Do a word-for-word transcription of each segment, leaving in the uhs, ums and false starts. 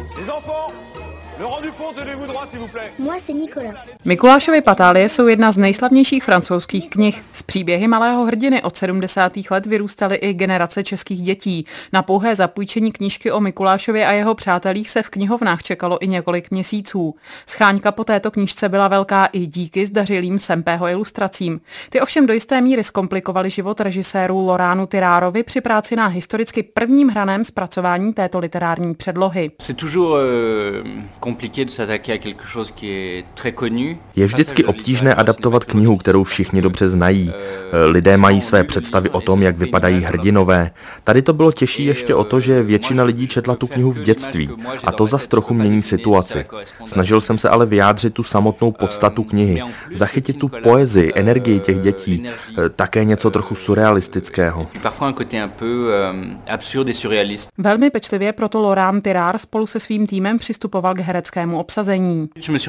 Les enfants, le rang du fond, tenez-vous droit, s'il vous plaît. Moi, c'est Nicolas. Mikulášovy patálie jsou jedna z nejslavnějších francouzských knih. Z příběhy malého hrdiny od sedmdesátých let vyrůstaly i generace českých dětí. Na pouhé zapůjčení knížky o Mikulášově a jeho přátelích se v knihovnách čekalo i několik měsíců. Scháňka po této knížce byla velká i díky zdařilým Sempého ilustracím. Ty ovšem do jisté míry zkomplikovaly život režiséru Laurenu Tirárovi při práci na historicky prvním hraném zpracování této literární předlohy. Je vždycky obtížné adaptovat knihu, kterou všichni dobře znají. Lidé mají své představy o tom, jak vypadají hrdinové. Tady to bylo těžší ještě o to, že většina lidí četla tu knihu v dětství a to zas trochu mění situaci. Snažil jsem se ale vyjádřit tu samotnou podstatu knihy, zachytit tu poezii, energii těch dětí, také něco trochu surrealistického. Velmi pečlivě proto Laurent Tirard spolu se svým týmem přistupoval k hereckému obsazení.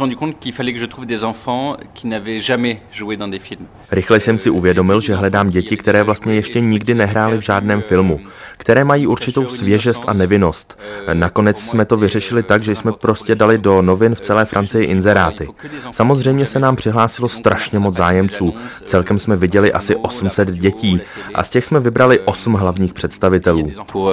Rychle jsem si uvědomil, že hledám děti, které vlastně ještě nikdy nehrály v žádném filmu, které mají určitou svěžest a nevinnost. Nakonec jsme to vyřešili tak, že jsme prostě dali do novin v celé Francii inzeráty. Samozřejmě se nám přihlásilo strašně moc zájemců. Celkem jsme viděli asi osm set dětí a z těch jsme vybrali osm hlavních představitelů.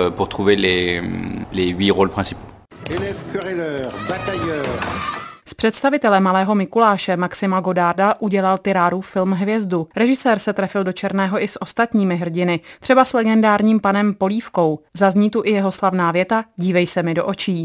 Z představitele malého Mikuláše Maxima Godarda udělal Tirardův film hvězdu. Režisér se trefil do černého i s ostatními hrdiny, třeba s legendárním panem Polívkou. Zazní tu i jeho slavná věta: dívej se mi do očí.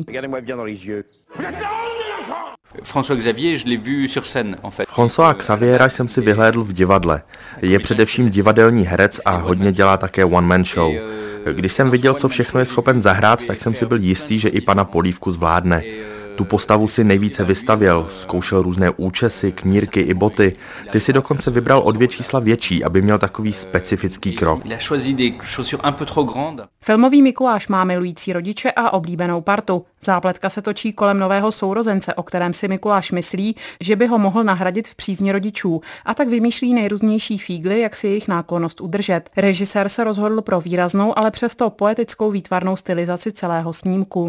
François Xaviera jsem si vyhlédl v divadle. Je především divadelní herec a hodně dělá také one-man show. Když jsem viděl, co všechno je schopen zahrát, tak jsem si byl jistý, že i pana Polívku zvládne. Tu postavu si nejvíce vystavěl, zkoušel různé účesy, knírky i boty. Ty si dokonce vybral o dvě čísla větší, aby měl takový specifický krok. Filmový Mikuláš má milující rodiče a oblíbenou partu. Zápletka se točí kolem nového sourozence, o kterém si Mikuláš myslí, že by ho mohl nahradit v přízni rodičů, a tak vymýšlí nejrůznější fígly, jak si jejich náklonnost udržet. Režisér se rozhodl pro výraznou, ale přesto poetickou výtvarnou stylizaci celého snímku.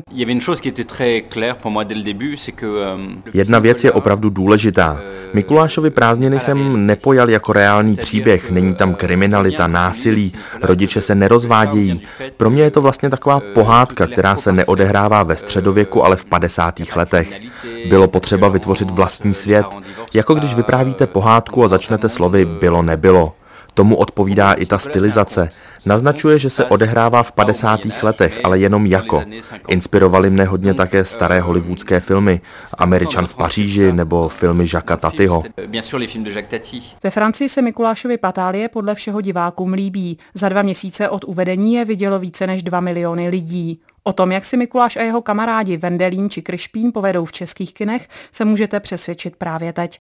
Jedna věc je opravdu důležitá. Mikulášovy prázdniny jsem nepojal jako reálný příběh, není tam kriminalita, násilí, rodiče se nerozvádějí. Pro mě je to vlastně taková pohádka, která se neodehrává ve středověku, ale v padesátých letech. Bylo potřeba vytvořit vlastní svět, jako když vyprávíte pohádku a začnete slovy bylo nebylo. Tomu odpovídá i ta stylizace. Naznačuje, že se odehrává v padesátých letech, ale jenom jako. Inspirovaly mne hodně také staré hollywoodské filmy, Američan v Paříži nebo filmy Jacquesa Tatyho. Ve Francii se Mikulášovy patálie podle všeho divákům líbí. Za dva měsíce od uvedení je vidělo více než dva miliony lidí. O tom, jak si Mikuláš a jeho kamarádi Vendelín či Kryšpín povedou v českých kinech, se můžete přesvědčit právě teď.